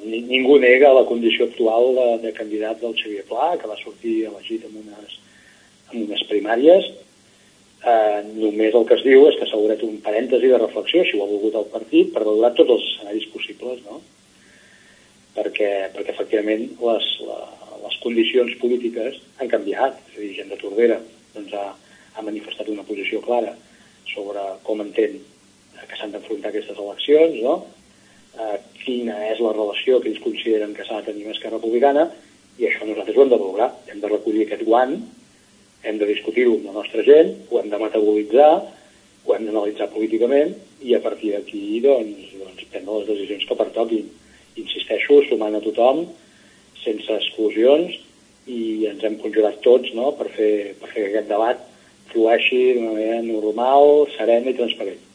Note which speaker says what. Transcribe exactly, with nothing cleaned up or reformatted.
Speaker 1: ningú nega la condició actual de, de candidat del Xavier Pla, que va sortir elegit en unes, en unes primàries. Eh, només el que es diu és que s'ha obert un parèntesi de reflexió, si ho ha volgut el partit, per valorar tots els escenaris possibles, no? Perquè, perquè efectivament les, la, les condicions polítiques han canviat. És a dir, gent de Tordera doncs, ha, ha manifestat una posició clara sobre com entén que s'han d'enfrontar aquestes eleccions, no? Eh, quina és la relació que ells consideren que s'ha de tenir amb Esquerra Republicana, i això nosaltres ho hem de valorar. Hem de recollir aquest guant, hem de discutir-ho amb la nostra gent, ho hem de metabolitzar, ho hem d'analitzar políticament, i a partir d'aquí doncs, doncs, prendre les decisions que pertoquin. Insisteixo, sumant a tothom, sense exclusions, i ens hem conjurat tots, no?, per fer, per fer que aquest debat flueixi d'una manera normal, serena i transparent.